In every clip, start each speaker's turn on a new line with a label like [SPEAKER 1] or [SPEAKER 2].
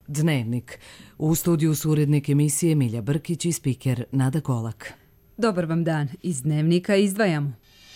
[SPEAKER 1] Dnevnik. U studiju su urednik emisije Milja Brkić i spiker Nada Kolak.
[SPEAKER 2] Dobar vam dan. Iz Dnevnika izdvajamo.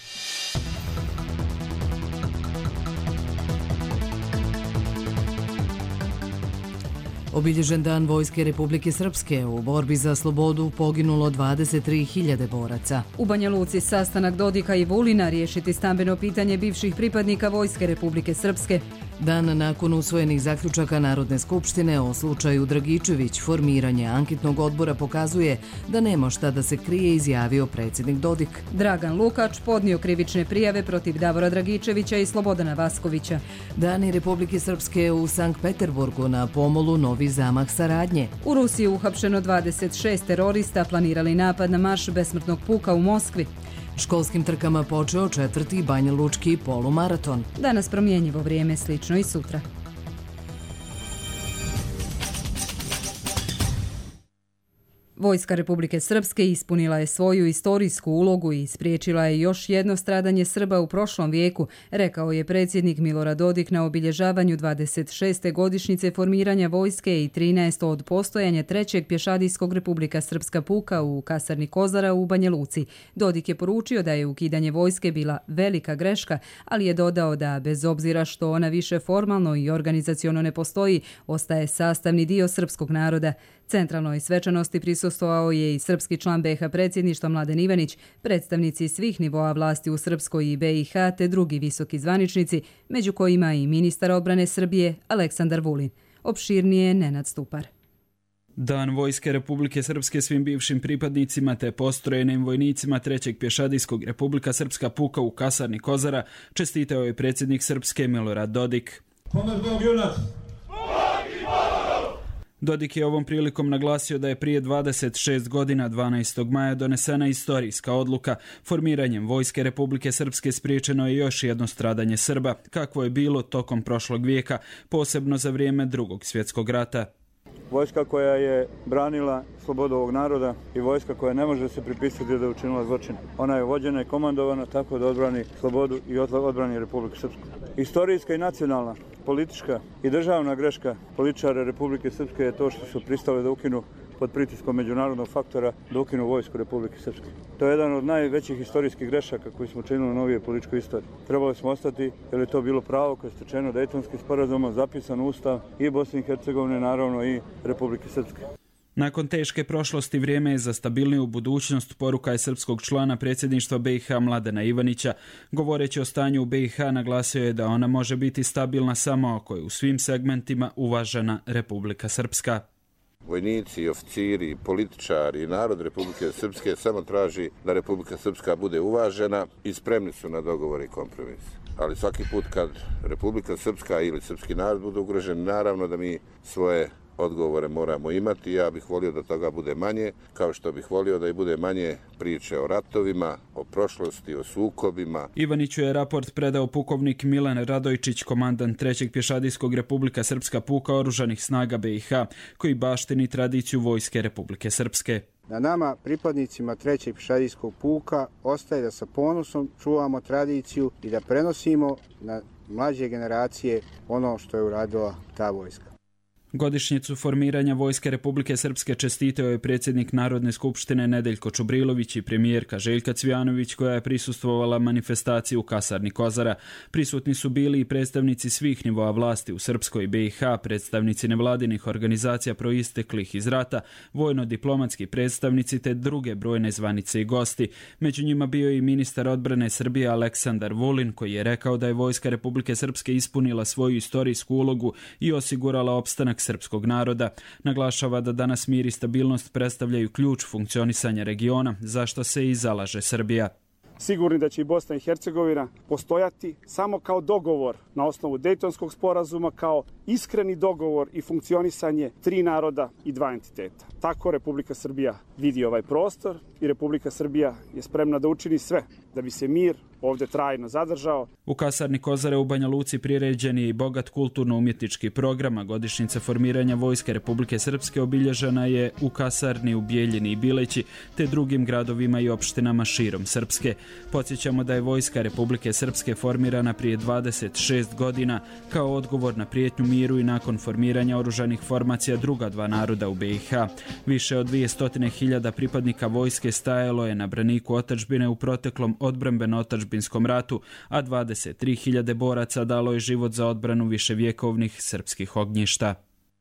[SPEAKER 1] Obilježen dan Vojske Republike Srpske. U borbi za slobodu poginulo 23.000 boraca.
[SPEAKER 2] U Banja Luci sastanak Dodika i Vulina riješiti stambeno pitanje bivših pripadnika Vojske Republike Srpske.
[SPEAKER 1] Dan nakon usvojenih zaključaka Narodne skupštine o slučaju Dragičević, formiranje anketnog odbora pokazuje da nema šta da se krije, izjavio predsjednik Dodik.
[SPEAKER 2] Dragan Lukač podnio krivične prijave protiv Davora Dragičevića i Slobodana Vaskovića.
[SPEAKER 1] Dani Republike Srpske u Sankt Peterburgu, na pomolu novi zamah saradnje.
[SPEAKER 2] U Rusiji uhapšeno 26 terorista, planirali napad na marš besmrtnog puka u Moskvi.
[SPEAKER 1] Školskim trkama počeo 4. banjalučki polumaraton.
[SPEAKER 2] Danas promjenjivo vrijeme, slično i sutra. Vojska Republike Srpske ispunila je svoju istorijsku ulogu i spriječila je još jedno stradanje Srba u prošlom vijeku, rekao je predsjednik Milorad Dodik na obilježavanju 26. godišnjice formiranja vojske i 13. od postojanja 3. pješadijskog Republika Srpska puka u kasarni Kozara u Banja Luci. Dodik je poručio da je ukidanje vojske bila velika greška, ali je dodao da bez obzira što ona više formalno i organizaciono ne postoji, ostaje sastavni dio srpskog naroda. Centralnoj svečanosti prisustvovao je i srpski član BiH predsjedništva Mladen Ivanić, predstavnici svih nivoa vlasti u Srpskoj i BiH te drugi visoki zvaničnici, među kojima i ministar odbrane Srbije Aleksandar Vulin. Opširnije Nenad Stupar.
[SPEAKER 3] Dan Vojske Republike Srpske svim bivšim pripadnicima te postrojenim vojnicima 3. pješadijskog Republika Srpska puka u kasarni Kozara čestitao je predsjednik Srpske Milorad Dodik. Dodik je ovom prilikom naglasio da je prije 26 godina 12. maja donesena istorijska odluka. Formiranjem Vojske Republike Srpske spriječeno je još jedno stradanje Srba, kakvo je bilo tokom prošlog vijeka, posebno za vrijeme Drugog svjetskog rata.
[SPEAKER 4] Vojska koja je branila slobodu ovog naroda i vojska koja ne može se pripisati da je učinila zločin. Ona je vođena i komandovana tako da odbrani slobodu i odbrani Republiku Srpsku. Istorijska i nacionalna, politička i državna greška političara Republike Srpske je to što su pristali da ukinu pod pritiskom međunarodnog faktora da ukinu vojsku Republike Srpske. To je jedan od najvećih istorijskih grešaka koji smo učinili u novije političkoj istoriji. Trebali smo ostati jer je to bilo pravo koje je stečeno Dejtonskim sporazumom, zapisan u Ustav i Bosne i Hercegovine, naravno i Republike Srpske.
[SPEAKER 3] Nakon teške prošlosti vrijeme je za stabilniju budućnost, poruka je srpskog člana predsjedništva BiH Mladena Ivanića. Govoreći o stanju u BiH naglasio je da ona može biti stabilna samo ako je u svim segmentima uvažena Republika Srpska.
[SPEAKER 5] Vojnici, oficiri, političari i narod Republike Srpske samo traži da Republika Srpska bude uvažena i spremni su na dogovor i kompromis. Ali svaki put kad Republika Srpska ili srpski narod bude ugrožen, naravno da mi svoje odgovore moramo imati. Ja bih volio da toga bude manje, kao što bih volio da i bude manje priče o ratovima, o prošlosti, o sukobima.
[SPEAKER 3] Ivaniću je raport predao pukovnik Milan Radojčić, komandant 3. pješadijskog Republika Srpska puka oružanih snaga BiH, koji baštini tradiciju Vojske Republike Srpske.
[SPEAKER 6] Na nama, pripadnicima 3. pješadijskog puka, ostaje da sa ponosom čuvamo tradiciju i da prenosimo na mlađe generacije ono što je uradila ta vojska.
[SPEAKER 3] Godišnjicu formiranja Vojske Republike Srpske čestitao je predsjednik Narodne skupštine Nedeljko Čubrilović i premijerka Željka Cvijanović, koja je prisustvovala manifestaciji u kasarni Kozara. Prisutni su bili i predstavnici svih nivoa vlasti u Srpskoj i BiH, predstavnici nevladinih organizacija proisteklih iz rata, vojno-diplomatski predstavnici te druge brojne zvanice i gosti. Među njima bio i ministar odbrane Srbije Aleksandar Vulin, koji je rekao da je Vojska Republike Srpske ispunila svoju istorijsku ulogu i osigurala opstanak srpskog naroda. Naglašava da danas mir i stabilnost predstavljaju ključ funkcionisanja regiona, za što se i zalaže Srbija.
[SPEAKER 7] Sigurni da će i Bosna i Hercegovina postojati samo kao dogovor na osnovu Dejtonskog sporazuma, kao iskreni dogovor i funkcionisanje 3 naroda i 2 entiteta. Tako Republika Srbija vidi ovaj prostor i Republika Srbija je spremna da učini sve da bi se mir ovde trajno zadržao.
[SPEAKER 3] U kasarni Kozare u Banja Luci priređen je i bogat kulturno-umjetnički program, a godišnjica formiranja Vojske Republike Srpske obilježena je u kasarni u Bijeljini i Bileći, te drugim gradovima i opštinama širom Srpske. Podsjećamo da je Vojska Republike Srpske formirana prije 26 godina kao odgovor na prijetnju miru i nakon formiranja oružanih formacija druga dva naroda u BiH. Više od 200.000 pripadnika vojske stajalo je na braniku otadžbine u proteklom odbrambeno-otadžbinskom ratu, a 23.000 boraca dalo je život za odbranu viševjekovnih srpskih ognjišta.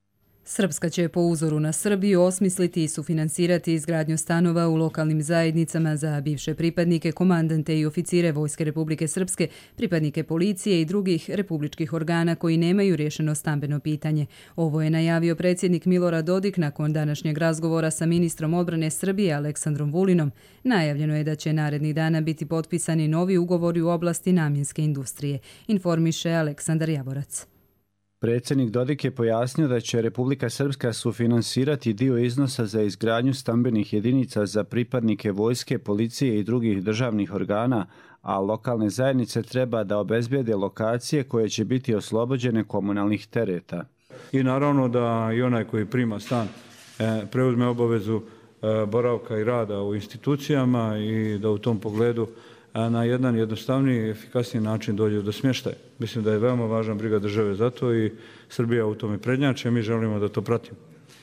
[SPEAKER 2] Srpska će po uzoru na Srbiju osmisliti i sufinansirati izgradnju stanova u lokalnim zajednicama za bivše pripadnike, komandante i oficire Vojske Republike Srpske, pripadnike policije i drugih republičkih organa koji nemaju rješeno stambeno pitanje. Ovo je najavio predsjednik Milorad Dodik nakon današnjeg razgovora sa ministrom odbrane Srbije Aleksandrom Vulinom. Najavljeno je da će narednih dana biti potpisani novi ugovori u oblasti namjenske industrije, informiše Aleksandar Javorac.
[SPEAKER 8] Predsjednik Dodik je pojasnio da će Republika Srpska sufinansirati dio iznosa za izgradnju stambenih jedinica za pripadnike vojske, policije i drugih državnih organa, a lokalne zajednice treba da obezbijede lokacije koje će biti oslobođene komunalnih tereta.
[SPEAKER 4] I naravno da i onaj koji prima stan preuzme obavezu boravka i rada u institucijama i da u tom pogledu na jedan jednostavniji i efikasniji način dođe do smještaja. Mislim da je veoma važna briga države za to i Srbija u tome prednjači, a mi želimo da to pratimo.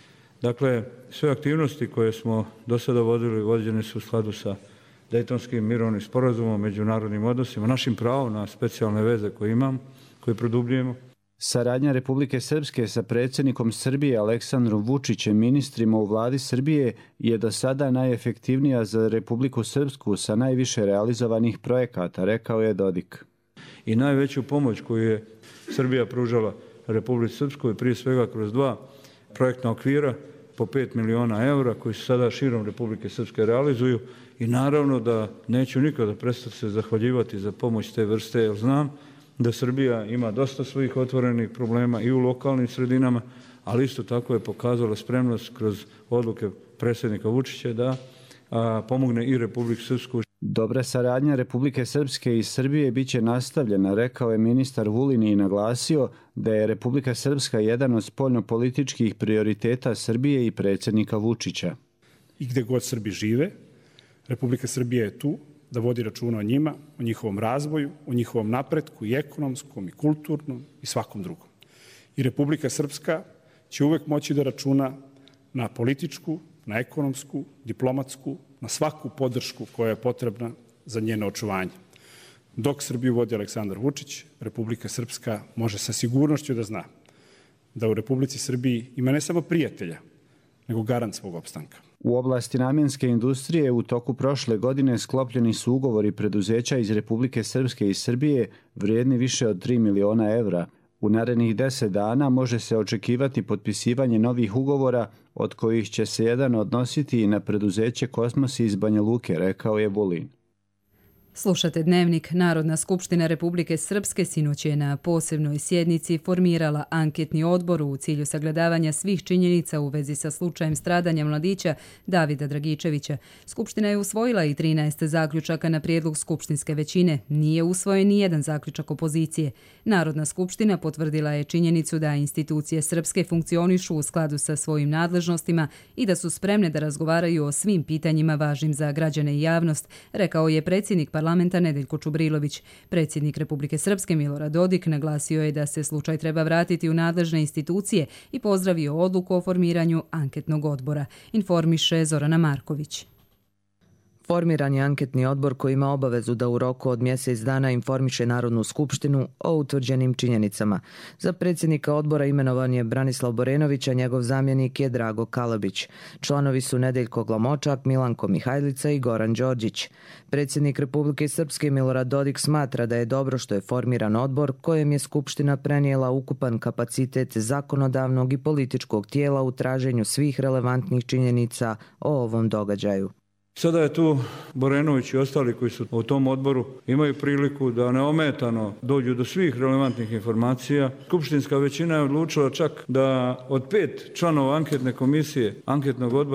[SPEAKER 4] Dakle, sve aktivnosti koje smo do sada vodili, vođene su u skladu sa Dejtonskim mirovnim sporazumom, međunarodnim odnosima, našim pravom na specijalne veze koje imamo, koje produbljujemo.
[SPEAKER 8] Saradnja Republike Srpske sa predsjednikom Srbije Aleksandrom Vučićem, ministrima u vladi Srbije, je do sada najefektivnija za Republiku Srpsku sa najviše realizovanih projekata, rekao je Dodik.
[SPEAKER 4] I najveću pomoć koju je Srbija pružala Republici Srpskoj, prije svega kroz 2 projektna okvira po 5 miliona evra, koji se sada širom Republike Srpske realizuju. I naravno da neću nikada prestati se zahvaljivati za pomoć te vrste, jer znam da Srbija ima dosta svojih otvorenih problema i u lokalnim sredinama, ali isto tako je pokazala spremnost kroz odluke predsjednika Vučića da pomogne i Republiku Srpsku.
[SPEAKER 8] Dobra saradnja Republike Srpske i Srbije biće nastavljena, rekao je ministar Vulin i naglasio da je Republika Srpska jedan od spoljnopolitičkih prioriteta Srbije i predsjednika Vučića.
[SPEAKER 7] I gde god Srbi žive, Republika Srbija je tu da vodi računa o njima, o njihovom razvoju, o njihovom napretku i ekonomskom i kulturnom i svakom drugom. I Republika Srpska će uvek moći da računa na političku, na ekonomsku, diplomatsku, na svaku podršku koja je potrebna za njeno očuvanje. Dok Srbiju vodi Aleksandar Vučić, Republika Srpska može sa sigurnošću da zna da u Republici Srbiji ima ne samo prijatelja, nego garant svog opstanka.
[SPEAKER 8] U oblasti namjenske industrije u toku prošle godine sklopljeni su ugovori preduzeća iz Republike Srpske i Srbije vrijedni više od 3 miliona evra. U narednih 10 dana može se očekivati potpisivanje novih ugovora, od kojih će se jedan odnositi i na preduzeće Kosmos iz Banja Luke, rekao je Vulin.
[SPEAKER 2] Slušate Dnevnik. Narodna skupština Republike Srpske sinoć je na posebnoj sjednici formirala anketni odbor u cilju sagledavanja svih činjenica u vezi sa slučajem stradanja mladića Davida Dragičevića. Skupština je usvojila i 13 zaključaka na prijedlog skupštinske većine. Nije usvojen ni jedan zaključak opozicije. Narodna skupština potvrdila je činjenicu da institucije srpske funkcionišu u skladu sa svojim nadležnostima i da su spremne da razgovaraju o svim pitanjima važnim za građane i javnost, rekao je predsjednik parlamenta Nedeljko Čubrilović. Predsjednik Republike Srpske Milorad Dodik naglasio je da se slučaj treba vratiti u nadležne institucije i pozdravio odluku o formiranju anketnog odbora, informiše Zorana Marković.
[SPEAKER 9] Formiran je anketni odbor koji ima obavezu da u roku od mjesec dana informiše Narodnu skupštinu o utvrđenim činjenicama. Za predsjednika odbora imenovan je Branislav Borenović, a njegov zamjenik je Drago Kalabić. Članovi su Nedeljko Glamočak, Milanko Mihajlica i Goran Đorđić. Predsjednik Republike Srpske Milorad Dodik smatra da je dobro što je formiran odbor kojem je Skupština prenijela ukupan kapacitet zakonodavnog i političkog tijela u traženju svih relevantnih činjenica o ovom događaju.
[SPEAKER 4] Sada je tu Borenović i ostali koji su u tom odboru imaju priliku da neometano dođu do svih relevantnih informacija. Skupštinska većina je odlučila čak da od 5 članova anketne komisije, anketnog odbora,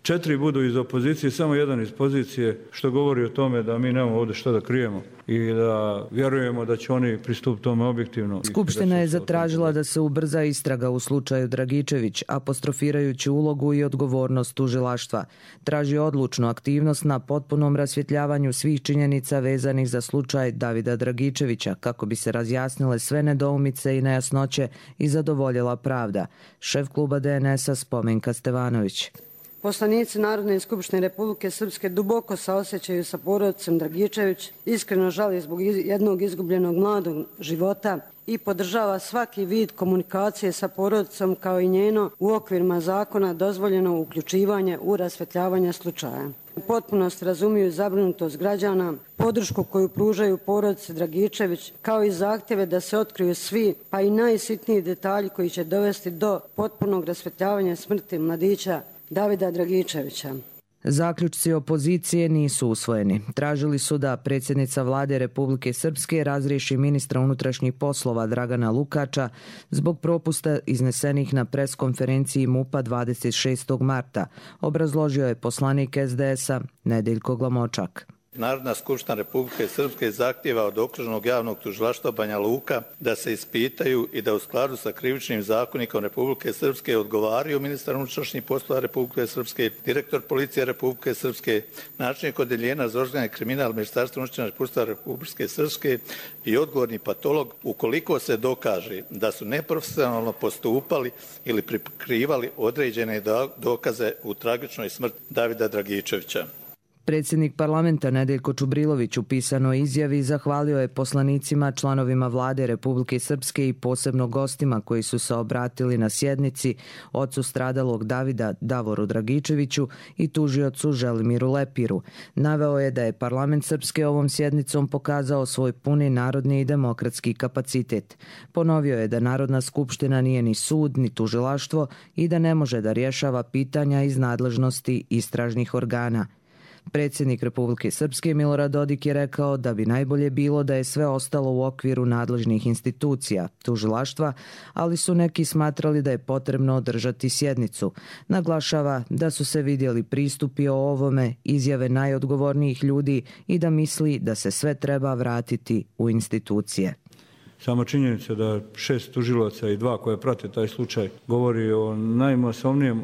[SPEAKER 4] 4 budu iz opozicije, samo jedan iz pozicije, što govori o tome da mi nemamo ovdje što da krijemo i da vjerujemo da će oni pristupiti tome objektivno.
[SPEAKER 9] Skupština je zatražila da se ubrza istraga u slučaju Dragičević, apostrofirajući ulogu i odgovornost tužilaštva. Traži odlučnu aktivnost na potpunom rasvjetljavanju svih činjenica vezanih za slučaj Davida Dragičevića, kako bi se razjasnile sve nedoumice i nejasnoće i zadovoljila pravda. Šef kluba DNS-a Spomenka Stevanović.
[SPEAKER 10] Poslanici Narodne skupštine Republike Srpske duboko saosjećaju sa porodicom Dragičević, iskreno žali zbog jednog izgubljenog mladog života i podržava svaki vid komunikacije sa porodicom kao i njeno u okvirima zakona dozvoljeno uključivanje u rasvjetljavanje slučaja. U potpunosti razumiju zabrinutost građana, podršku koju pružaju porodici Dragičević, kao i zahtjeve da se otkriju svi, pa i najsitniji detalji koji će dovesti do potpunog rasvjetljavanja smrti mladića Davida Dragičevića.
[SPEAKER 9] Zaključci opozicije nisu usvojeni. Tražili su da predsjednica vlade Republike Srpske razriješi ministra unutrašnjih poslova Dragana Lukača zbog propusta iznesenih na preskonferenciji MUP-a 26. marta, obrazložio je poslanik SDS-a Nedeljko Glamočak.
[SPEAKER 11] Narodna skupština Republike Srpske zahtijeva od Okružnog javnog tužilaštva Banja Luka da se ispitaju i da u skladu sa krivičnim zakonikom Republike Srpske odgovaraju ministar unutrašnjih poslova Republike Srpske, direktor policije Republike Srpske, načelnik odeljenja za organizirani kriminal Ministarstva unutrašnjih poslova Republike Srpske i odgovorni patolog ukoliko se dokaže da su neprofesionalno postupali ili prikrivali određene dokaze u tragičnoj smrti Davida Dragičevića.
[SPEAKER 9] Predsjednik parlamenta Nedeljko Čubrilović u pisanoj izjavi zahvalio je poslanicima, članovima vlade Republike Srpske i posebno gostima koji su se obratili na sjednici, ocu stradalog Davida Davoru Dragičeviću i tužiocu Želimiru Lepiru. Naveo je da je parlament Srpske ovom sjednicom pokazao svoj puni narodni i demokratski kapacitet. Ponovio je da Narodna skupština nije ni sud, ni tužilaštvo i da ne može da rješava pitanja iz nadležnosti istražnih organa. Predsjednik Republike Srpske Milorad Dodik je rekao da bi najbolje bilo da je sve ostalo u okviru nadležnih institucija, tužilaštva, ali su neki smatrali da je potrebno održati sjednicu. Naglašava da su se vidjeli pristupi o ovome, izjave najodgovornijih ljudi i da misli da se sve treba vratiti u institucije.
[SPEAKER 4] Sama činjenica da 6 tužilaca i 2 koje prate taj slučaj govori o najmasovnijem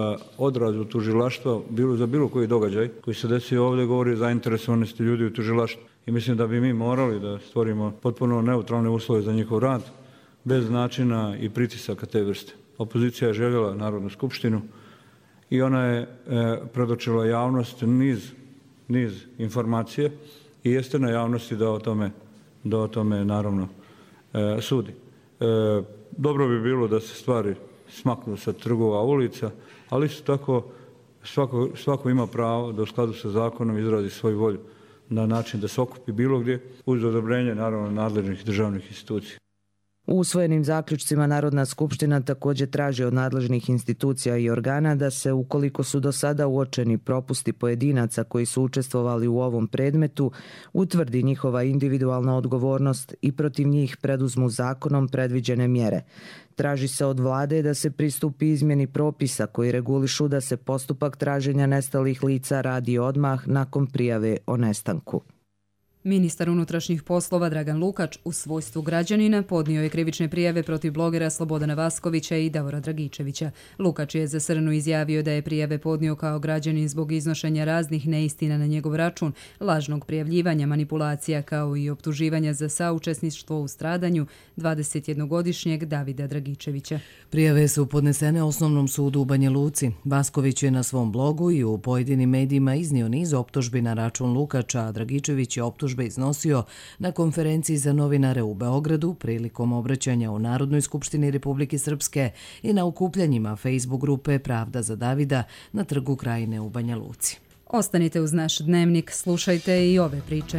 [SPEAKER 4] odrazu tužilaštva za bilo koji događaj koji se desio ovdje, govori o zainteresovanosti ljudi u tužilaštvu. I mislim da bi mi morali da stvorimo potpuno neutralne uslove za njihov rad, bez načina i pritisaka te vrste. Opozicija je željela Narodnu skupštinu i ona je predočila javnost niz informacije i jeste na javnosti da o tome naravno sudi. Dobro bi bilo da se stvari smaknu sa trgova ulica, ali isto tako svako ima pravo da u skladu sa zakonom izrazi svoju volju na način da se okupi bilo gdje uz odobrenje naravno nadležnih državnih institucija.
[SPEAKER 9] U usvojenim zaključcima Narodna skupština također traži od nadležnih institucija i organa da se, ukoliko su do sada uočeni propusti pojedinaca koji su učestvovali u ovom predmetu, utvrdi njihova individualna odgovornost i protiv njih preduzmu zakonom predviđene mjere. Traži se od vlade da se pristupi izmjeni propisa koji regulišu da se postupak traženja nestalih lica radi odmah nakon prijave o nestanku.
[SPEAKER 2] Ministar unutrašnjih poslova Dragan Lukač u svojstvu građanina podnio je krivične prijave protiv blogera Slobodana Vaskovića i Davora Dragičevića. Lukač je za Srnu izjavio da je prijave podnio kao građanin zbog iznošenja raznih neistina na njegov račun, lažnog prijavljivanja, manipulacija kao i optuživanja za saučesništvo u stradanju 21-godišnjeg Davida Dragičevića.
[SPEAKER 1] Prijave su podnesene Osnovnom sudu u Banja Luci. Vasković je na svom blogu i u pojedinim medijima iznio niz optužbi na račun Lukača, a Dragičević je optužbe iznosio na konferenciji za novinare u Beogradu prilikom obraćanja u Narodnoj skupštini Republike Srpske i na okupljanjima Facebook grupe Pravda za Davida na Trgu Krajine u Banja Luci.
[SPEAKER 2] Ostanite uz naš dnevnik, slušajte i ove priče.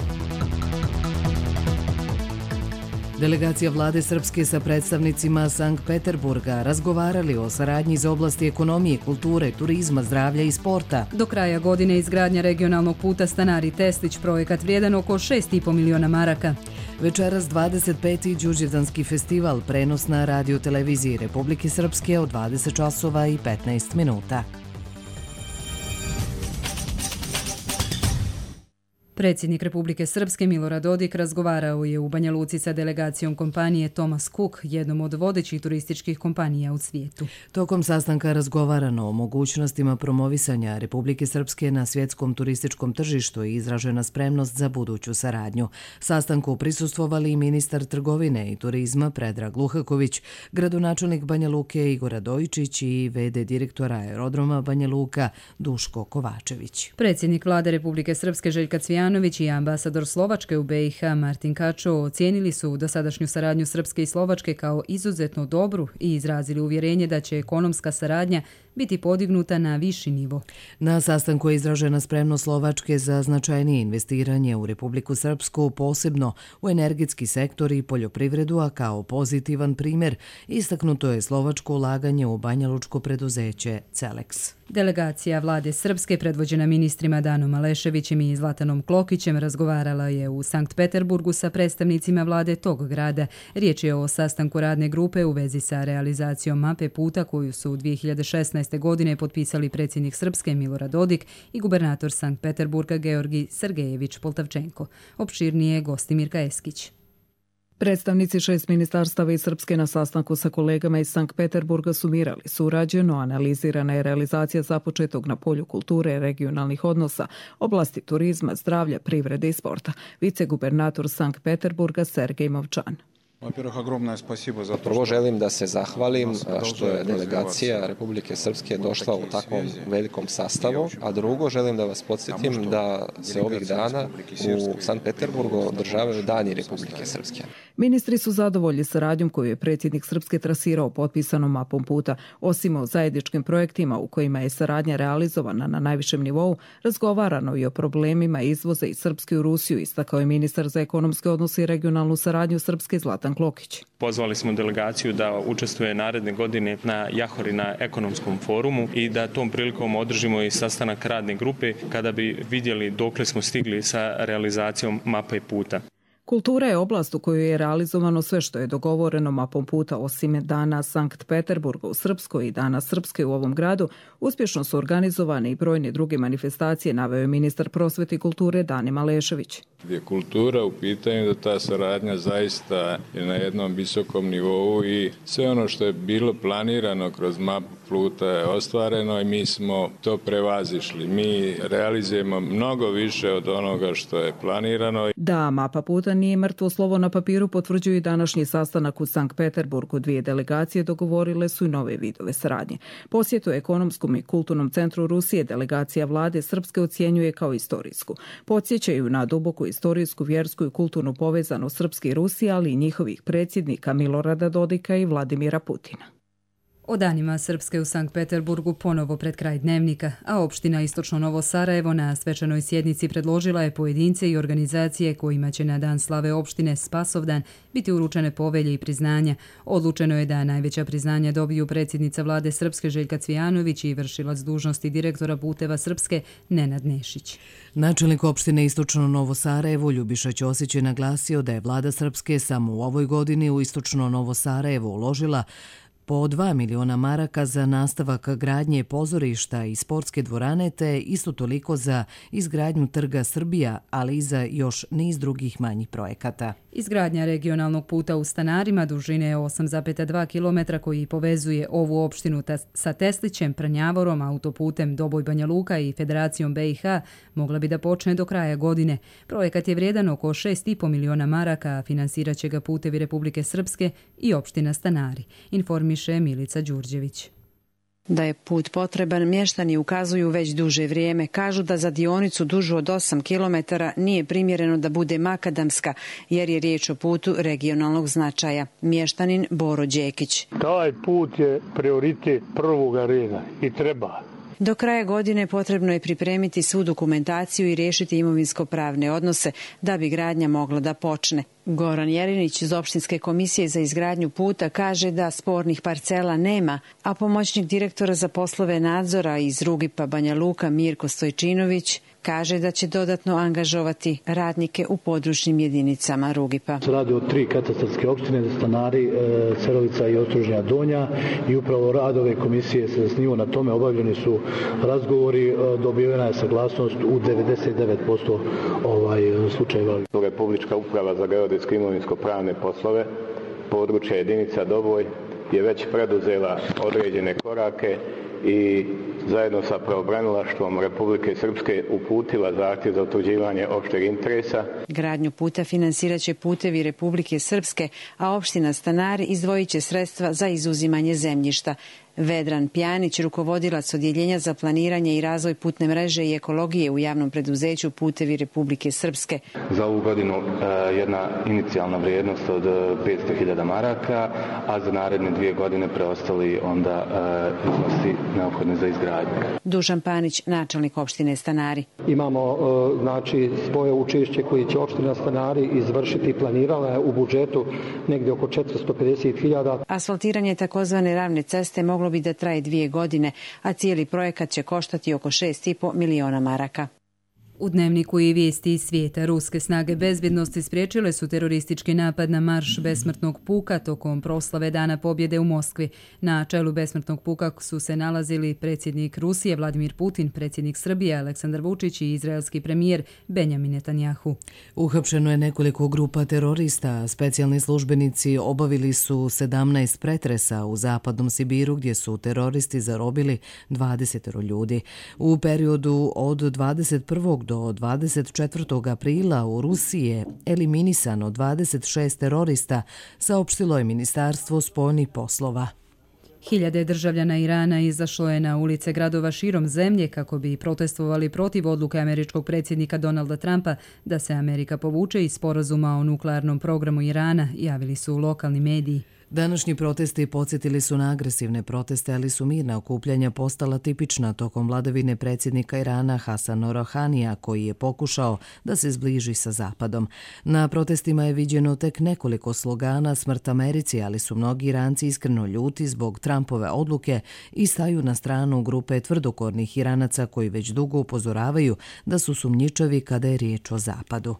[SPEAKER 1] Delegacija vlade Srpske sa predstavnicima Sankt Peterburga razgovarali o saradnji iz oblasti ekonomije, kulture, turizma, zdravlja i sporta.
[SPEAKER 2] Do kraja godine izgradnja regionalnog puta Stanari-Teslić, projekat vrijedan oko 6,5 miliona maraka.
[SPEAKER 1] Večeras 25. Đurđevdanski festival, prenos na radio televiziji Republike Srpske od 20 časova i 15 minuta.
[SPEAKER 2] Predsjednik Republike Srpske Milorad Dodik razgovarao je u Banja Luci sa delegacijom kompanije Thomas Cook, jednom od vodećih turističkih kompanija u svijetu.
[SPEAKER 1] Tokom sastanka razgovarano o mogućnostima promovisanja Republike Srpske na svjetskom turističkom tržištu i izražena spremnost za buduću saradnju. Sastanku prisustvovali i ministar trgovine i turizma Predrag Luhaković, gradonačelnik Banja Luke Igor Radojičić i v.d. direktora aerodroma Banja Luka Duško Kovačević.
[SPEAKER 2] Predsjednik vlade Republike Srpske Željka Cvijanović i ambasador Slovačke u BiH Martin Kačo ocijenili su dosadašnju saradnju Srpske i Slovačke kao izuzetno dobru i izrazili uvjerenje da će ekonomska saradnja biti podignuta na viši nivo.
[SPEAKER 1] Na sastanku je izražena spremnost Slovačke za značajnije investiranje u Republiku Srpsku, posebno u energetski sektor i poljoprivredu, a kao pozitivan primjer istaknuto je slovačko ulaganje u banjalučko preduzeće Celex.
[SPEAKER 2] Delegacija vlade Srpske predvođena ministrima Danom Aleševićem i Zlatanom Klokićem razgovarala je u Sankt Peterburgu sa predstavnicima vlade tog grada. Riječ je o sastanku radne grupe u vezi sa realizacijom mape puta koju su 2016. godine potpisali predsjednik Srpske Milorad Dodik i gubernator Sankt Peterburga Georgi Sergejević Poltavčenko. Opširnije gosti Mirka Eskić.
[SPEAKER 12] Predstavnici 6 ministarstava iz Srpske na sastanku sa kolegama iz Sankt Peterburga sumirali surađeno, analizirana je realizacija započetog na polju kulture, regionalnih odnosa, oblasti turizma, zdravlja, privrede i sporta. Vicegubernator Sankt Peterburga Sergej Movčan.
[SPEAKER 13] Prvo želim da se zahvalim što je delegacija Republike Srpske došla u takvom velikom sastavu, a drugo želim da vas podsjetim da se ovih dana u Sankt Peterburgu održavaju Dani Republike Srpske.
[SPEAKER 12] Ministri su zadovoljni saradnjom koju je predsjednik Srpske trasirao potpisanom mapom puta. Osim o zajedničkim projektima u kojima je saradnja realizovana na najvišem nivou, razgovarano i o problemima izvoza iz Srpske u Rusiju, istakao je ministar za ekonomske odnose i regionalnu saradnju Srpske Zlatan Klokić.
[SPEAKER 14] Pozvali smo delegaciju da učestvuje naredne godine na Jahori na ekonomskom forumu i da tom prilikom održimo i sastanak radne grupe kada bi vidjeli dokle smo stigli sa realizacijom mape puta.
[SPEAKER 12] Kultura je oblast u kojoj je realizovano sve što je dogovoreno mapom puta, osim Dana Sankt Peterburga u Srpskoj i Dana Srpske u ovom gradu. Uspješno su organizovane i brojne druge manifestacije, naveo je ministar prosvete i kulture Dani Malešević.
[SPEAKER 15] Je kultura u pitanju da ta saradnja zaista je na jednom visokom nivou i sve ono što je bilo planirano kroz mapu puta je ostvareno i mi smo to prevazišli. Mi realizujemo mnogo više od onoga što je planirano.
[SPEAKER 12] Da, mapa puta nije mrtvo slovo na papiru, potvrđuju i današnji sastanak u Sankt Peterburgu. Dvije delegacije dogovorile su i nove vidove saradnje. Posjetu ekonomskom i kulturnom centru Rusije delegacija vlade Srpske ocjenjuje kao istorijsku. Podsjećaju na duboku istorijsku, vjersku i kulturnu povezanost Srpske i Rusije, ali i njihovih predsjednika Milorada Dodika i Vladimira Putina.
[SPEAKER 2] O danima Srpske u Sankt Peterburgu ponovo pred kraj dnevnika, a opština Istočno Novo Sarajevo na svečanoj sjednici predložila je pojedince i organizacije kojima će na dan slave opštine Spasovdan biti uručene povelje i priznanja. Odlučeno je da najveća priznanja dobiju predsjednica vlade Srpske Željka Cvijanović i vršilac dužnosti direktora puteva Srpske Nenad Nešić.
[SPEAKER 1] Načelnik opštine Istočno Novo Sarajevo Ljubiša Ćosić je naglasio da je vlada Srpske samo u ovoj godini u Istočno Novo Sarajevo uložila po 2 miliona maraka za nastavak gradnje pozorišta i sportske dvorane, te isto toliko za izgradnju trga Srbija, ali i za još niz drugih manjih projekata.
[SPEAKER 2] Izgradnja regionalnog puta u Stanarima dužine 8,2 km koji povezuje ovu opštinu sa Teslićem, Prnjavorom, autoputem Doboj Banja Luka i Federacijom BiH mogla bi da počne do kraja godine. Projekat je vrijedan oko 6,5 miliona maraka, a finansirat će ga Putevi Republike Srpske i opština Stanari, informiše Milica Đurđević.
[SPEAKER 16] Da je put potreban, mještani ukazuju već duže vrijeme. Kažu da za dionicu dužu od 8 km nije primjereno da bude makadamska, jer je riječ o putu regionalnog značaja. Mještanin Boro Đekić.
[SPEAKER 17] Taj put je prioritet prvog reda i treba.
[SPEAKER 16] Do kraja godine potrebno je pripremiti svu dokumentaciju i riješiti imovinsko-pravne odnose da bi gradnja mogla da počne. Goran Jerinić iz Opštinske komisije za izgradnju puta kaže da spornih parcela nema, a pomoćnik direktora za poslove nadzora iz Rugipa Banja Luka Mirko Stojčinović Kaže da će dodatno angažovati radnike u područnim jedinicama Rugipa.
[SPEAKER 17] Radi o 3 katastarske opštine, Stanari, Cerovica i Ostružnja Donja, i upravo rad ove komisije se zasnivao na tome, obavljeni su razgovori, dobivena je saglasnost u 99% slučajeva.
[SPEAKER 18] Republička uprava za geodetsko imovinsko-pravne poslove, područje jedinica Doboj, je već preduzela određene korake i zajedno sa pravobranilaštvom Republike Srpske uputila zahtjev za utvrđivanje opšteg interesa.
[SPEAKER 16] Gradnju puta finansirat će Putevi Republike Srpske, a opština Stanari izdvojit će sredstva za izuzimanje zemljišta. Vedran Pjanić, rukovodilac odjeljenja za planiranje i razvoj putne mreže i ekologije u javnom preduzeću Putevi Republike Srpske.
[SPEAKER 18] Za ovu godinu jedna inicijalna vrijednost od 500.000 maraka, a za naredne 2 godine preostali onda iznosi neophodne za izgradnju.
[SPEAKER 16] Dušan Panić, načelnik opštine Stanari.
[SPEAKER 19] Imamo svoje učešće koje će opština Stanari izvršiti, planirala je u budžetu negdje oko 450.000.
[SPEAKER 16] Asfaltiranje takozvane ravne ceste moglo bi da traje 2 godine, a cijeli projekat će koštati oko 6,5 miliona maraka.
[SPEAKER 2] U Dnevniku i vijesti iz svijeta, ruske snage bezbjednosti spriječile su teroristički napad na marš besmrtnog puka tokom proslave Dana pobjede u Moskvi. Na čelu besmrtnog puka su se nalazili predsjednik Rusije Vladimir Putin, predsjednik Srbije Aleksandar Vučić i izraelski premijer Benjamin Netanjahu.
[SPEAKER 1] Uhapšeno je nekoliko grupa terorista. Specijalni službenici obavili su 17 pretresa u zapadnom Sibiru gdje su teroristi zarobili 20 ljudi. U periodu od 21. do 24. aprila u Rusiji je eliminisano 26 terorista, saopštilo je Ministarstvo spoljnih poslova.
[SPEAKER 2] Hiljade državljana Irana izašlo je na ulice gradova širom zemlje kako bi protestovali protiv odluke američkog predsjednika Donalda Trumpa da se Amerika povuče iz sporazuma o nuklearnom programu Irana, javili su lokalni mediji.
[SPEAKER 1] Današnji protesti podsjetili su na agresivne proteste, ali su mirna okupljanja postala tipična tokom vladavine predsjednika Irana Hasana Rouhanija, koji je pokušao da se zbliži sa Zapadom. Na protestima je viđeno tek nekoliko slogana smrt Americi, ali su mnogi Iranci iskreno ljuti zbog Trumpove odluke i staju na stranu grupe tvrdokornih Iranaca koji već dugo upozoravaju da su sumnjičavi kada je riječ o Zapadu.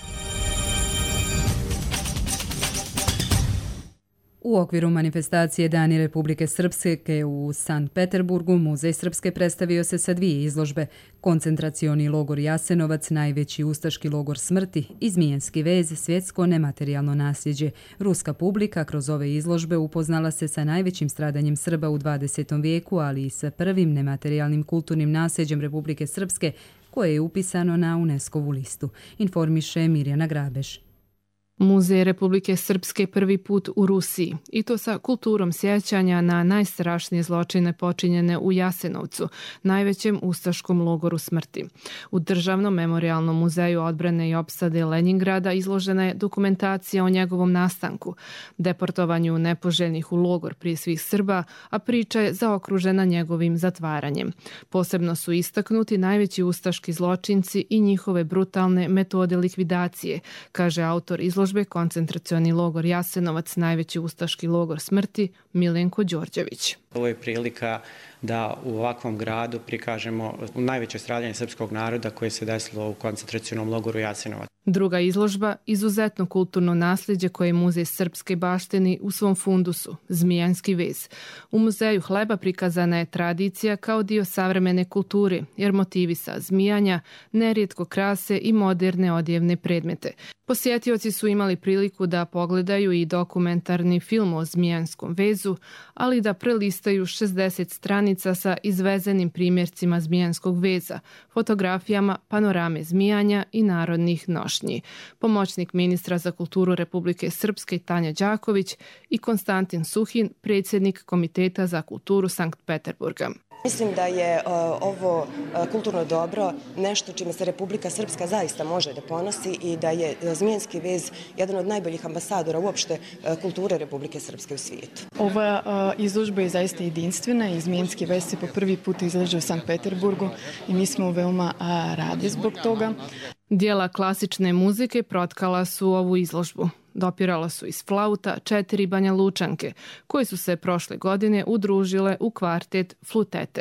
[SPEAKER 2] U okviru manifestacije Dani Republike Srpske u Sankt Peterburgu Muzej Srpske predstavio se sa 2 izložbe. Koncentracioni logor Jasenovac, najveći ustaški logor smrti i Zmijanski vez, svjetsko nematerijalno nasljeđe. Ruska publika kroz ove izložbe upoznala se sa najvećim stradanjem Srba u 20. vijeku, ali i sa prvim nematerijalnim kulturnim nasljeđem Republike Srpske, koje je upisano na UNESCO-vu listu, informiše Mirjana Grabeš.
[SPEAKER 20] Muzej Republike Srpske prvi put u Rusiji, i to sa kulturom sjećanja na najstrašnije zločine počinjene u Jasenovcu, najvećem ustaškom logoru smrti. U Državnom memorialnom muzeju odbrane i opsade Leningrada izložena je dokumentacija o njegovom nastanku, deportovanju nepoželjnih u logor prije svih Srba, a priča je zaokružena njegovim zatvaranjem. Posebno su istaknuti najveći ustaški zločinci i njihove brutalne metode likvidacije, kaže autor izložbe Koncentracioni logor Jasenovac, najveći ustaški logor smrti, Milenko Đorđević.
[SPEAKER 21] Ovo je prilika da u ovakvom gradu prikažemo najveće stradanje srpskog naroda koje se desilo u koncentracionom logoru Jasenovac.
[SPEAKER 20] Druga izložba, izuzetno kulturno nasljeđe koje je Muzej Srpske baštini u svom fundusu, Zmijanski vez. U Muzeju hleba prikazana je tradicija kao dio savremene kulture, jer motivi sa zmijanja nerijetko krase i moderne odjevne predmete. Posjetioci su imali priliku da pogledaju i dokumentarni film o Zmijanskom vezu, ali da prelistaju 60 stranica sa izvezenim primjercima Zmijanskog veza, fotografijama, panorame zmijanja i narodnih nošnji. Pomoćnik ministra za kulturu Republike Srpske Tanja Đaković i Konstantin Suhin, predsjednik Komiteta za kulturu Sankt Peterburga.
[SPEAKER 22] Mislim da je ovo kulturno dobro nešto čime se Republika Srpska zaista može da ponosi i da je Zmijanski vez jedan od najboljih ambasadora uopšte kulture Republike Srpske u svijetu.
[SPEAKER 23] Ova izložba je zaista jedinstvena i Zmijanski vez se po prvi put izlaže u Sankt Peterburgu i mi smo veoma radi zbog toga.
[SPEAKER 20] Dijela klasične muzike protkala su ovu izložbu. Dopirala su iz flauta 4 Banja Lučanke, koje su se prošle godine udružile u kvartet Flutete.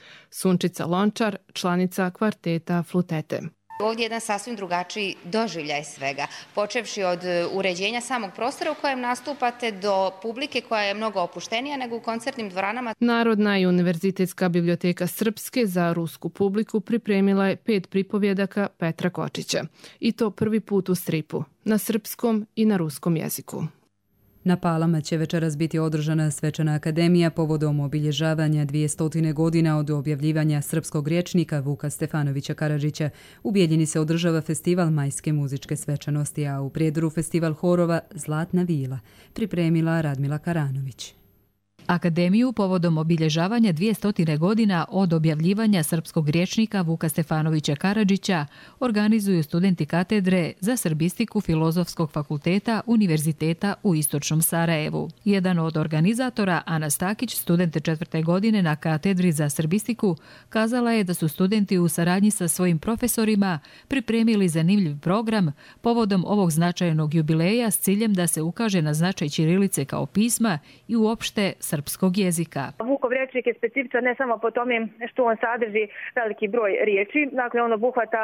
[SPEAKER 20] Sunčica Lončar, članica kvarteta Flutete.
[SPEAKER 3] Ovdje je jedan sasvim drugačiji doživljaj svega, počevši od uređenja samog prostora u kojem nastupate do publike koja je mnogo opuštenija nego u koncertnim dvoranama.
[SPEAKER 20] Narodna i univerzitetska biblioteka Srpske za rusku publiku pripremila je 5 pripovjedaka Petra Kočića. I to prvi put u stripu, na srpskom i na ruskom jeziku.
[SPEAKER 2] Na Palama će večeras biti održana svečana akademija povodom obilježavanja 200 godina od objavljivanja srpskog rječnika Vuka Stefanovića Karadžića. U Bijeljini se održava festival majske muzičke svečanosti, a u Prijedoru festival horova Zlatna vila, pripremila Radmila Karanović.
[SPEAKER 5] Akademiju povodom obilježavanja 200 godina od objavljivanja srpskog rječnika Vuka Stefanovića Karadžića organizuju studenti katedre za srbistiku Filozofskog fakulteta Univerziteta u Istočnom Sarajevu. Jedan od organizatora, Ana Stakić, studente 4. godine na katedri za srbistiku, kazala je da su studenti u saradnji sa svojim profesorima pripremili zanimljiv program povodom ovog značajnog jubileja s ciljem da se ukaže na značaj ćirilice kao pisma i uopšte srpskog jezika.
[SPEAKER 6] Vukov rječnik je specifičan ne samo po tome što on sadrži veliki broj riječi, dakle on obuhvata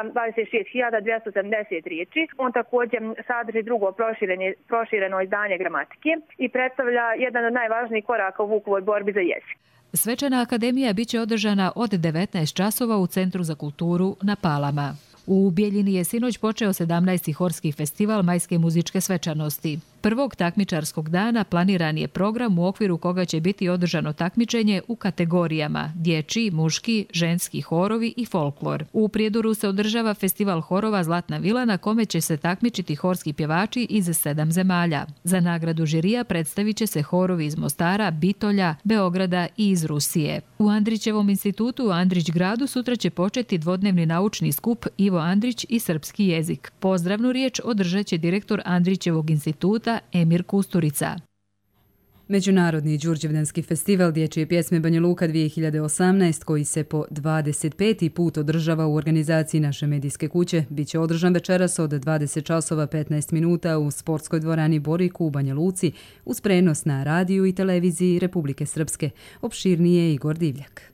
[SPEAKER 6] 26.270 riječi. On također sadrži drugo prošireno izdanje gramatike i predstavlja jedan od najvažnijih koraka u Vukovoj borbi za jezik.
[SPEAKER 5] Svečana akademija biće održana od 19 časova u Centru za kulturu na Palama. U Bijeljini je sinoć počeo 17. horski festival majske muzičke svečanosti. Prvog takmičarskog dana planiran je program u okviru koga će biti održano takmičenje u kategorijama dječji, muški, ženski horovi i folklor. U Prijedoru se održava festival horova Zlatna vila na kome će se takmičiti horski pjevači iz 7 zemalja. Za nagradu žirija predstavit će se horovi iz Mostara, Bitolja, Beograda i iz Rusije. U Andrićevom institutu u Andrić gradu sutra će početi dvodnevni naučni skup Ivo Andrić i srpski jezik. Pozdravnu riječ održat će direktor Andrićevog instituta Emir Kusturica.
[SPEAKER 2] Međunarodni Đurđevdanski festival dječje pjesme Banja Luka 2018, koji se po 25. put održava u organizaciji naše medijske kuće, bit će održan večeras od 20 časova 15 minuta u sportskoj dvorani Boriku u Banja Luci uz prenos na radiju i televiziji Republike Srpske. Opširnije Igor Divljak.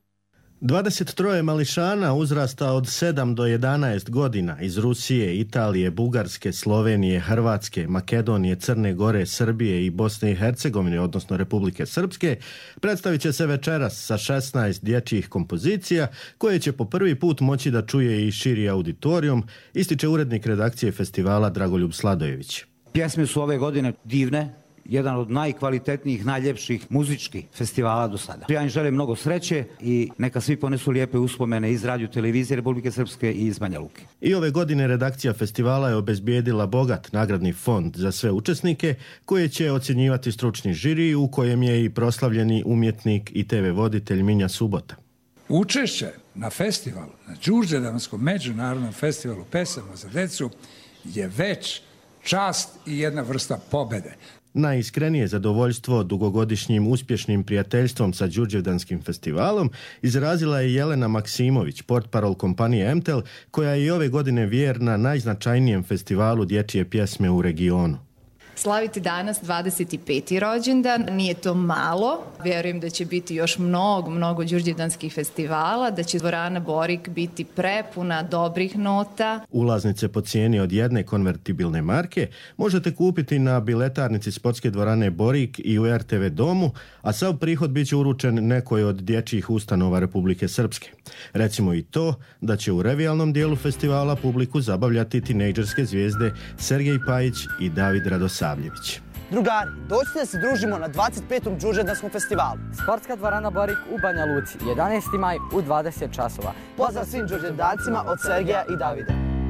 [SPEAKER 24] 23 mališana uzrasta od 7 do 11 godina iz Rusije, Italije, Bugarske, Slovenije, Hrvatske, Makedonije, Crne Gore, Srbije i Bosne i Hercegovine, odnosno Republike Srpske, predstavit će se večeras sa 16 dječjih kompozicija koje će po prvi put moći da čuje i širi auditorijum, ističe urednik redakcije festivala Dragoljub Sladojević.
[SPEAKER 25] Pjesme su ove godine divne, jedan od najkvalitetnijih, najljepših muzičkih festivala do sada. Ja im želim mnogo sreće i neka svi ponesu lijepe uspomene iz radio televizije Republike Srpske i iz Banja Luke.
[SPEAKER 24] I ove godine redakcija festivala je obezbijedila bogat nagradni fond za sve učesnike koje će ocjenjivati stručni žiri u kojem je i proslavljeni umjetnik i TV voditelj Minja Subota.
[SPEAKER 26] Učešće na festivalu, na Đurđevdanskom međunarodnom festivalu pesama za djecu je već čast i jedna vrsta pobjede.
[SPEAKER 24] Najiskrenije zadovoljstvo dugogodišnjim uspješnim prijateljstvom sa Đurđevdanskim festivalom izrazila je Jelena Maksimović, portparol kompanije Emtel, koja je i ove godine vjerna najznačajnijem festivalu dječje pjesme u regionu.
[SPEAKER 27] Slaviti danas 25. rođendan, nije to malo. Vjerujem da će biti još mnogo đurđevdanskih festivala, da će dvorana Borik biti prepuna dobrih nota.
[SPEAKER 24] Ulaznice po cijeni od jedne konvertibilne marke možete kupiti na biletarnici sportske dvorane Borik i u RTV domu, a sav prihod bit će uručen nekoj od dječjih ustanova Republike Srpske. Recimo i to da će u revijalnom dijelu festivala publiku zabavljati tinejdžerske zvijezde Sergej Pajić i David Radosavljević.
[SPEAKER 28] Drugari, dođite da se družimo na 25. Đurđevdanskom festivalu.
[SPEAKER 29] Sportska dvorana Borik u Banja Luci, 11. maj u 20 časova.
[SPEAKER 28] Pozdrav svim đurđevdancima od Sergeja i Davida.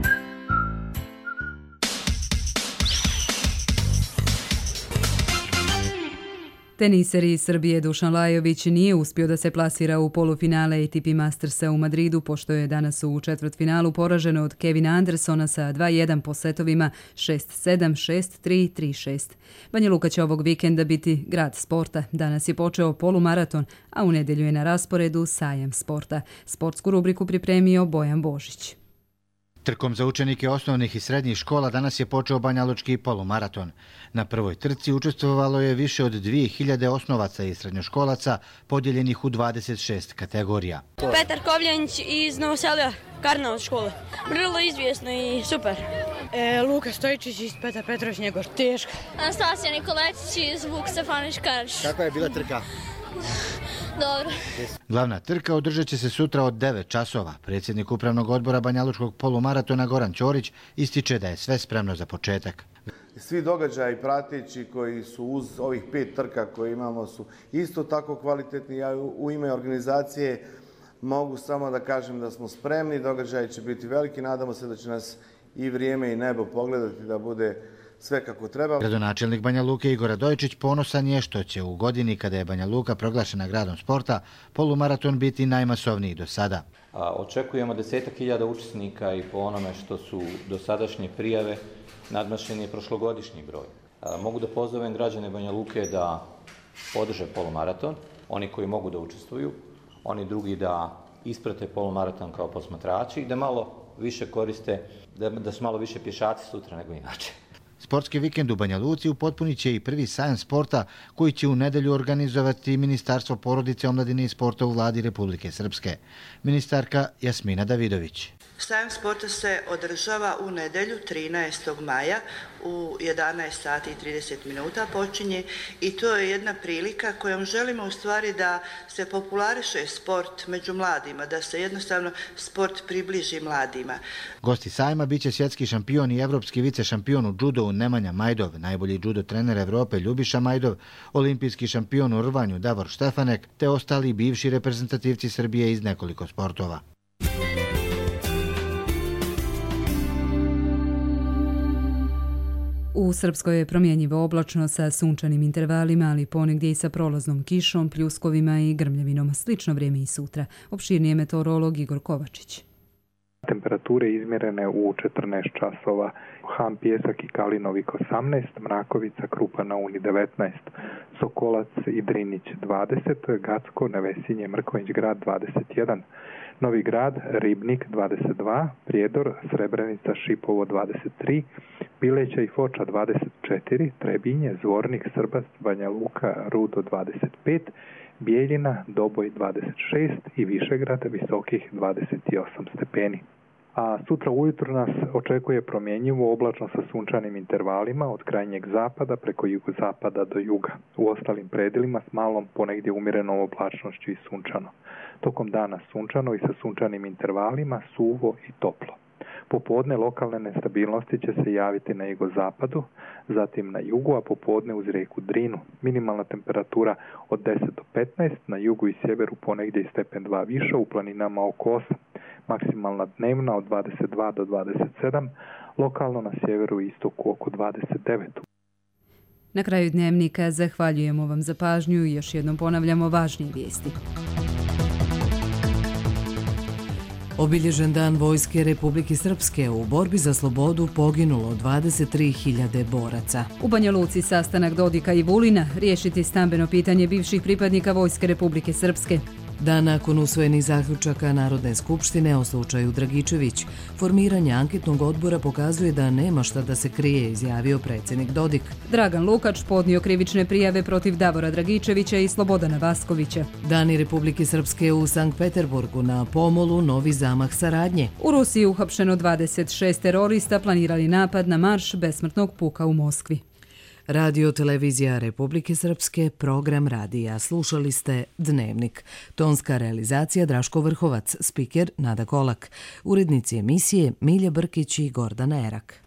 [SPEAKER 2] Teniser iz Srbije Dušan Lajović nije uspio da se plasira u polufinale ATP Mastersa u Madridu, pošto je danas u četvrtfinalu poraženo od Kevina Andersona sa 2-1 po setovima 6-7, 6-3, 3-6. Banja Luka će ovog vikenda biti grad sporta. Danas je počeo polumaraton, a u nedjelju je na rasporedu sajam sporta. Sportsku rubriku pripremio Bojan Božić.
[SPEAKER 4] Trkom za učenike osnovnih i srednjih škola danas je počeo banjalučki polumaraton. Na prvoj trci učestvovalo je više od 2000 osnovaca i srednjoškolaca podijeljenih u 26 kategorija.
[SPEAKER 7] Petar Kovljanić iz Novoselja, Karnovac škole. Vrlo izvjesno i super.
[SPEAKER 8] Luka Stojičić iz Petar Petrović Njegor. Teško.
[SPEAKER 9] Anastasija Nikoletić iz Vuk Stefanić Karić.
[SPEAKER 4] Kakva je bila trka?
[SPEAKER 9] Dobro.
[SPEAKER 4] Glavna trka održat će se sutra od 9 časova. Predsjednik upravnog odbora banjalučkog polumaratona Goran Ćorić ističe da je sve spremno za početak.
[SPEAKER 10] Svi događaji prateći koji su uz ovih 5 trka koje imamo su isto tako kvalitetni. Ja u ime organizacije mogu samo da kažem da smo spremni. Događaji će biti veliki. Nadamo se da će nas i vrijeme i nebo pogledati da bude sve kako treba.
[SPEAKER 4] Gradonačelnik Banja Luke Igor Radojičić ponosan je što će u godini kada je Banja Luka proglašena gradom sporta polumaraton biti najmasovniji do sada.
[SPEAKER 11] Očekujemo 10.000 učesnika i po onome što su dosadašnje prijave nadmašen je prošlogodišnji broj. Mogu da pozovem građane Banja Luke da podrže polumaraton, oni koji mogu da učestvuju, oni drugi da isprate polumaraton kao posmatrači i da malo više koriste, da su malo više pješaci sutra nego inače.
[SPEAKER 4] Sportski vikend u Banja Luci upotpunit će i prvi sajam sporta koji će u nedelju organizovati Ministarstvo porodice, omladine i sporta u vladi Republike Srpske. Ministarka Jasmina Davidović.
[SPEAKER 13] Sajam sporta se održava u nedelju 13. maja u 11 sati i 30 minuta počinje i to je jedna prilika kojom želimo u stvari da se populariše sport među mladima, da se jednostavno sport približi mladima.
[SPEAKER 4] Gosti sajma biće svjetski šampion i evropski vice šampion u džudovu Nemanja Majdov, najbolji džudo trener Evrope Ljubiša Majdov, olimpijski šampion u rvanju Davor Štefanek te ostali bivši reprezentativci Srbije iz nekoliko sportova.
[SPEAKER 2] U Srpskoj je promjenjivo oblačno sa sunčanim intervalima, ali ponegdje i sa prolaznom kišom, pljuskovima i grmljavinom. Slično vrijeme i sutra. Opširnije meteorolog Igor Kovačić.
[SPEAKER 14] Temperature izmjerene u 14 časova. Ham, Pjesak i Kalinovik 18, Mrakovica, Krupa na Uni 19, Sokolac i Drinić 20, Gacko, Nevesinje, Mrkonjić grad 21, Novi grad, Ribnik 22, Prijedor, Srebrenica, Šipovo 23, Pileća i Foča 24, Trebinje, Zvornik, Srbac, Banja Luka, Rudo 25, Bijeljina, Doboj 26 i Višegrad visokih 28 stepeni. A sutra ujutro nas očekuje promjenjivo oblačno sa sunčanim intervalima od krajnjeg zapada preko jugozapada do juga. U ostalim predjelima s malom ponegdje umjerenom oblačnošću i sunčano. Tokom dana sunčano i sa sunčanim intervalima, suvo i toplo. Popodne lokalne nestabilnosti će se javiti na jugozapadu, zatim na jugu, a popodne uz rijeku Drinu. Minimalna temperatura od 10 do 15, na jugu i sjeveru ponegdje i stepen 2 više, u planinama oko 8. Maksimalna dnevna od 22 do 27, lokalno na sjeveru i istoku oko 29.
[SPEAKER 2] Na kraju dnevnika zahvaljujemo vam za pažnju i još jednom ponavljamo važnije vijesti.
[SPEAKER 1] Obilježen dan Vojske Republike Srpske, u borbi za slobodu poginulo 23.000 boraca.
[SPEAKER 2] U Banja Luci sastanak Dodika i Vulina, riješiti stambeno pitanje bivših pripadnika Vojske Republike Srpske.
[SPEAKER 1] Dan nakon usvojenih zaključaka Narodne skupštine o slučaju Dragičević, formiranje anketnog odbora pokazuje da nema šta da se krije, izjavio predsjednik Dodik.
[SPEAKER 2] Dragan Lukač podnio krivične prijave protiv Davora Dragičevića i Slobodana Vaskovića.
[SPEAKER 1] Dani Republike Srpske u Sankt Peterburgu, na pomolu novi zamah saradnje.
[SPEAKER 2] U Rusiji uhapšeno 26 terorista planirali napad na marš besmrtnog puka u Moskvi.
[SPEAKER 1] Radio Televizija Republike Srpske, program radija. Slušali ste Dnevnik. Tonska realizacija Draško Vrhovac, spiker Nada Kolak. Urednici emisije Milja Brkić i Gordana Erak.